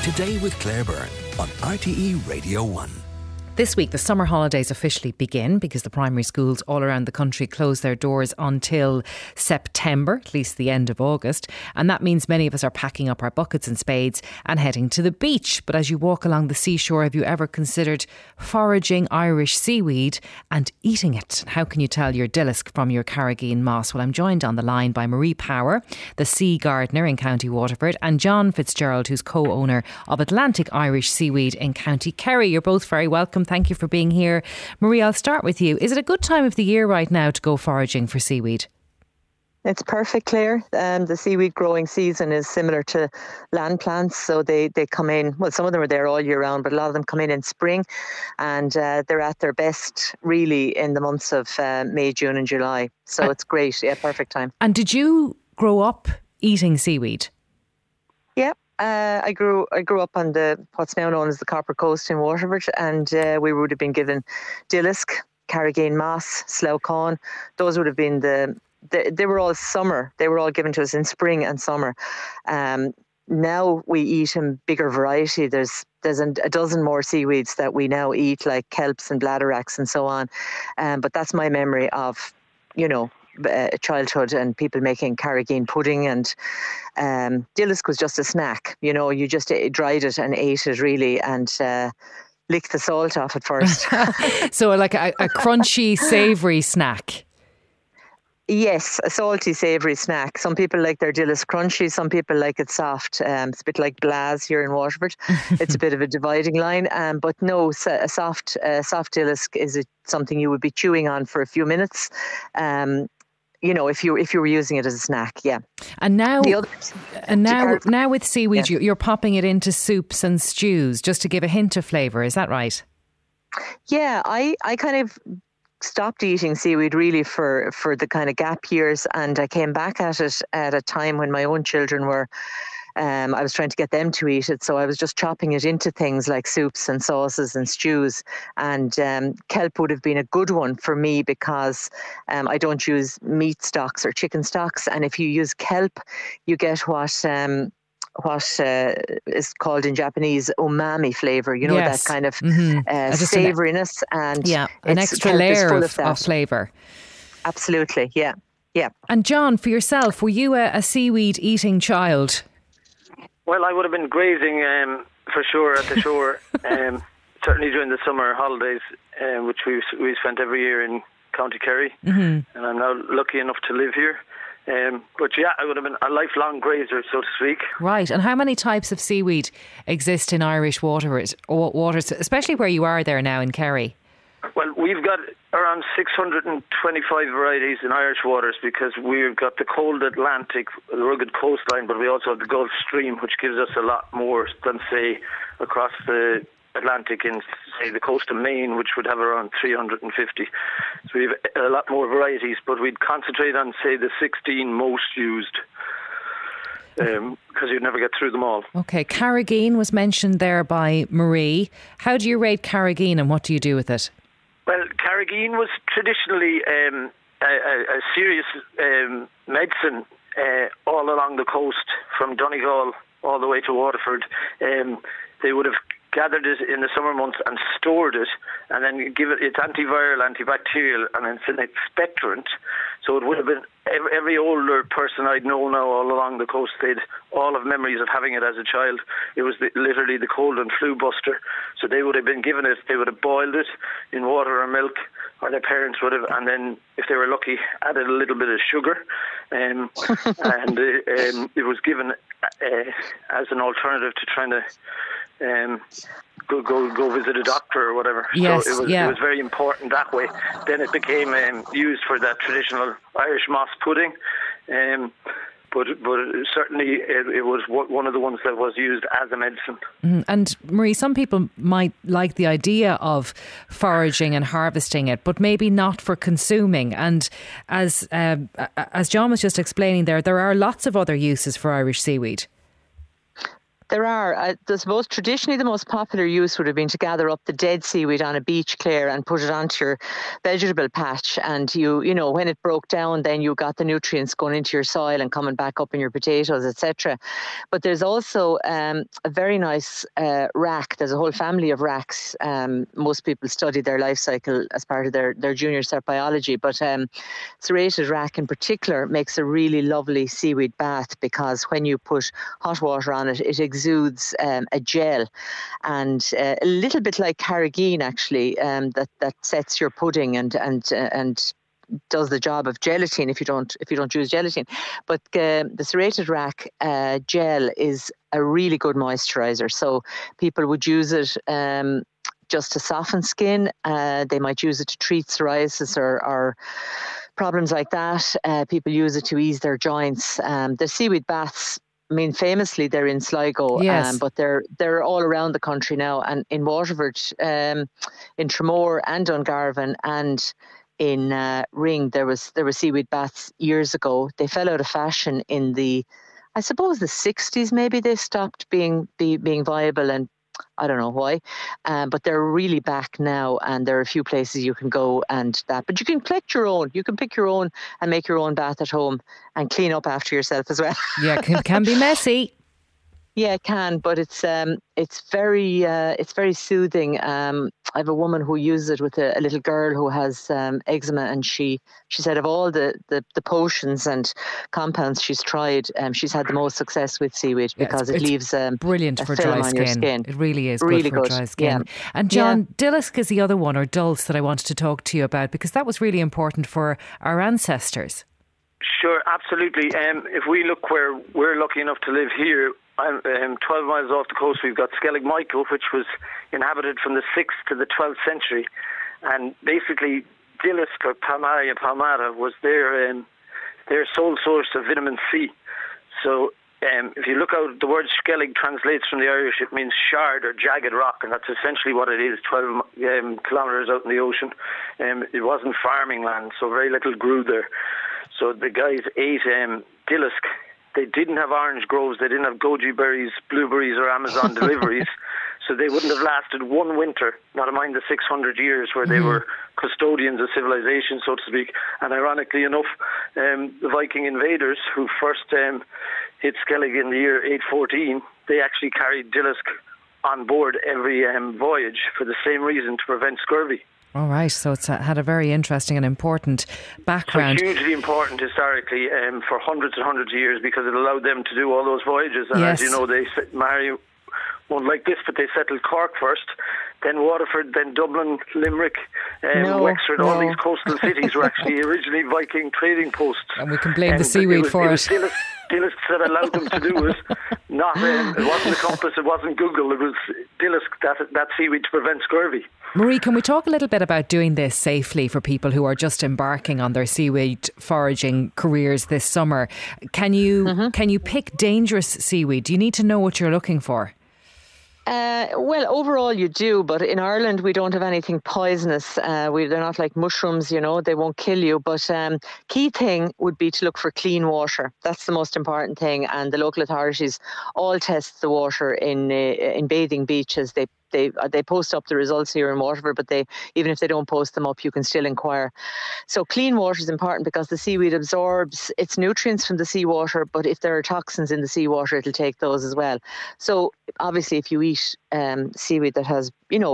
Today with Claire Byrne on RTE Radio 1. This week, the summer holidays officially begin because the primary schools all around the country close their doors until September, at least the end of August. And that means many of us are packing up our buckets and spades and heading to the beach. But as you walk along the seashore, have you ever considered foraging Irish seaweed and eating it? How can you tell your dillisk from your Carrageen moss? Well, I'm joined on the line by Marie Power, the sea gardener in County Waterford, and John Fitzgerald, who's co-owner of Atlantic Irish Seaweed in County Kerry. You're both very welcome. Thank you for being here. Marie, I'll start with you. Is it a good time of the year right now to go foraging for seaweed? It's perfect, Claire. The seaweed growing season is similar to land plants. So they come in, well, some of them are there all year round, but a lot of them come in spring, and they're at their best really in the months of May, June and July. So it's great. Yeah, perfect time. And did you grow up eating seaweed? Yeah. I grew up on what's now known as the Copper Coast in Waterford, and we would have been given dillisk, Carrageen moss, slough corn. Those would have been they were all summer. They were all given to us in spring and summer. Now we eat in bigger variety. There's a dozen more seaweeds that we now eat, like kelps and bladderwracks and so on. But that's my memory of, childhood and people making Carrageen pudding, and dillisk was just a snack. You just dried it and ate it really, and licked the salt off it first. So like a crunchy, savoury snack. Yes, a salty, savoury snack. Some people like their dillisk crunchy, some people like it soft. It's a bit like Blaz here in Waterford. It's a bit of a dividing line. But no, a soft dillisk is something you would be chewing on for a few minutes. If you were using it as a snack, yeah. And now with seaweed, you're popping it into soups and stews just to give a hint of flavour. Is that right? Yeah, I kind of stopped eating seaweed really for the kind of gap years, and I came back at it at a time when my own children were. I was trying to get them to eat it, so I was just chopping it into things like soups and sauces and stews. And kelp would have been a good one for me because I don't use meat stocks or chicken stocks. And if you use kelp, you get what is called in Japanese umami flavour. Yes. That kind of savouriness, and an extra layer of flavour. Absolutely, yeah. And John, for yourself, were you a seaweed eating child? Well, I would have been grazing for sure at the shore, certainly during the summer holidays, which we spent every year in County Kerry, and I'm now lucky enough to live here. But yeah, I would have been a lifelong grazer, so to speak. Right, and how many types of seaweed exist in Irish waters, especially where you are there now in Kerry? Well, we've got around 625 varieties in Irish waters because we've got the cold Atlantic, the rugged coastline, but we also have the Gulf Stream, which gives us a lot more than, say, across the Atlantic in, say, the coast of Maine, which would have around 350. So we have a lot more varieties, but we'd concentrate on, say, the 16 most used, because you'd never get through them all. Okay, Carrageen was mentioned there by Marie. How do you rate Carrageen and what do you do with it? Well, Carrageen was traditionally a serious medicine all along the coast, from Donegal all the way to Waterford. They would have gathered it in the summer months and stored it, and then give it, it's antiviral, antibacterial, and it's an expectorant. So it would have been, every older person I'd know now all along the coast, they'd all have memories of having it as a child. It was literally the cold and flu buster. So they would have been given it, they would have boiled it in water or milk, or their parents would have, and then if they were lucky, added a little bit of sugar. And it was given as an alternative to trying to go visit a doctor or whatever. Yes, so it was very important that way. Then it became used for that traditional Irish moss pudding. But certainly it was one of the ones that was used as a medicine. And Marie, some people might like the idea of foraging and harvesting it, but maybe not for consuming. And as John was just explaining there are lots of other uses for Irish seaweed. There are. I suppose traditionally the most popular use would have been to gather up the dead seaweed on a beach, Claire, and put it onto your vegetable patch. And you know, when it broke down, then you got the nutrients going into your soil and coming back up in your potatoes, etc. But there's also a very nice rack. There's a whole family of racks. Most people study their life cycle as part of their junior cert biology. But serrated rack in particular makes a really lovely seaweed bath, because when you put hot water on it, it exudes a gel, and a little bit like carrageen actually, that sets your pudding and does the job of gelatin if you don't use gelatin. But the serrated rack gel is a really good moisturizer, so people would use it just to soften skin. They might use it to treat psoriasis or problems like that. People use it to ease their joints. The seaweed baths, I mean, famously they're in Sligo, yes. But they're all around the country now. And in Waterford, in Tramore and Dungarvan and in Ring, there was seaweed baths years ago. They fell out of fashion in I suppose the 60s. Maybe they stopped being viable, and I don't know why, but they're really back now, and there are a few places you can go and that. But you can collect your own. You can pick your own and make your own bath at home and clean up after yourself as well. Yeah, can be messy. Yeah, it can, but it's very soothing. I have a woman who uses it with a little girl who has eczema, and she said of all the potions and compounds she's tried, she's had the most success with seaweed, because it leaves brilliant a for film dry on your skin. skin. It really is really good for dry skin. Yeah. And John, Dillisk is the other one, or dulse, that I wanted to talk to you about, because that was really important for our ancestors. Sure, absolutely. If we look where we're lucky enough to live here, 12 miles off the coast, we've got Skellig Michael, which was inhabited from the 6th to the 12th century. And basically, Dillisk, or Palmaria palmata, was their sole source of vitamin C. So if you look out, the word Skellig translates from the Irish, it means shard or jagged rock, and that's essentially what it is, 12 kilometres out in the ocean. It wasn't farming land, so very little grew there. So the guys ate Dillisk. They didn't have orange groves, they didn't have goji berries, blueberries or Amazon deliveries, so they wouldn't have lasted one winter, not mind the 600 years where they were custodians of civilization, so to speak. And ironically enough, the Viking invaders who first hit Skellig in the year 814, they actually carried Dillisk on board every voyage for the same reason, to prevent scurvy. All right, so it's had a very interesting and important background. So hugely important historically for hundreds and hundreds of years, because it allowed them to do all those voyages. And yes. as you know, Mary won't like this, but they settled Cork first, then Waterford, then Dublin, Limerick, Wexford. All these coastal cities were actually originally Viking trading posts. And we can blame the seaweed for it. Dillisk that allowed them to do it. Not it wasn't a compass, it wasn't Google, it was Dillisk, that seaweed to prevent scurvy. Marie, can we talk a little bit about doing this safely for people who are just embarking on their seaweed foraging careers this summer? Can you pick dangerous seaweed? Do you need to know what you're looking for? Well, overall you do, but in Ireland we don't have anything poisonous. They're not like mushrooms, they won't kill you. But key thing would be to look for clean water. That's the most important thing. And the local authorities all test the water in bathing beaches. They post up the results here in Waterford, but even if they don't post them up, you can still inquire. So clean water is important, because the seaweed absorbs its nutrients from the seawater, but if there are toxins in the seawater, it'll take those as well. So obviously if you eat seaweed that has,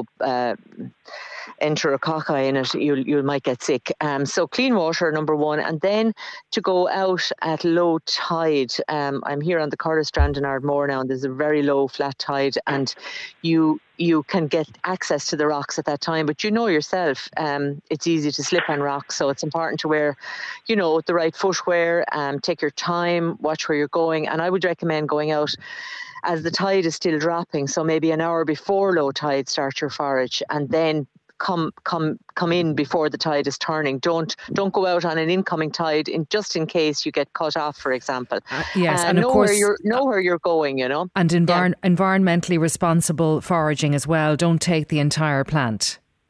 enterococci in it, you might get sick. So clean water, number one. And then to go out at low tide. I'm here on the Curragh Strand in Ardmore now, and there's a very low flat tide, and you can get access to the rocks at that time. But yourself, it's easy to slip on rocks, so it's important to wear, the right footwear. Take your time, watch where you're going, and I would recommend going out as the tide is still dropping. So maybe an hour before low tide, start your forage, and then come in before the tide is turning. Don't go out on an incoming tide just in case you get cut off, for example. Yes, and know of course, where you're going. And environmentally responsible foraging as well. Don't take the entire plant.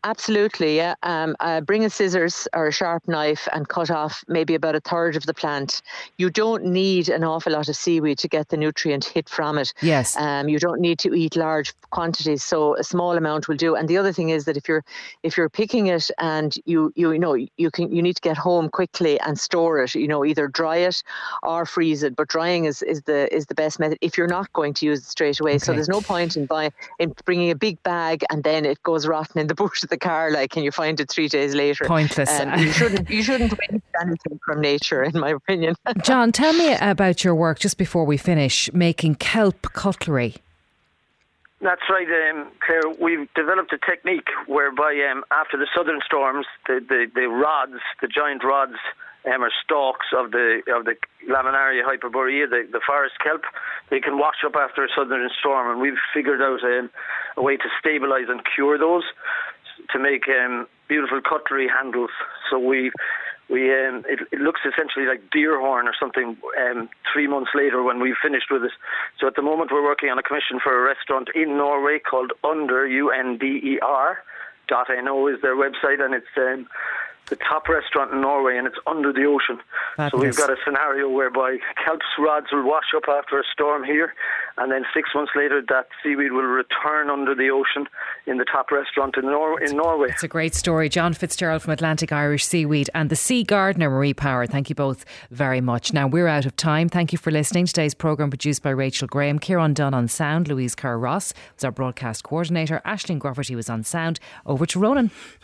Absolutely, yeah. Bring a scissors or a sharp knife and cut off maybe about a third of the plant. You don't need an awful lot of seaweed to get the nutrient hit from it. Yes. You don't need to eat large quantities, so a small amount will do. And the other thing is that if you're picking it and you need to get home quickly and store it. Either dry it or freeze it. But drying is the best method if you're not going to use it straight away. So there's no point in bringing a big bag and then it goes rotten in the bush of the car, and you find it 3 days later. Pointless. You shouldn't waste anything from nature, in my opinion. John, tell me about your work just before we finish, making kelp cutlery. That's right, Claire. We've developed a technique whereby after the southern storms, the rods, the giant rods, or stalks of the Laminaria hyperborea, the forest kelp, they can wash up after a southern storm, and we've figured out a way to stabilise and cure those to make beautiful cutlery handles. So it looks essentially like deer horn or something 3 months later when we've finished with it. So at the moment we're working on a commission for a restaurant in Norway called Under, UNDER.no is their website, and it's the top restaurant in Norway, and it's under the ocean. Fabulous. So we've got a scenario whereby kelp's rods will wash up after a storm here, and then 6 months later that seaweed will return under the ocean in the top restaurant in Norway. It's a great story. John Fitzgerald from Atlantic Irish Seaweed and the Sea Gardener, Marie Power. Thank you both very much. Now we're out of time. Thank you for listening. Today's programme produced by Rachel Graham, Kieran Dunn on sound, Louise Kerr-Ross was our broadcast coordinator, Aisling Grofferty was on sound. Over to Ronan.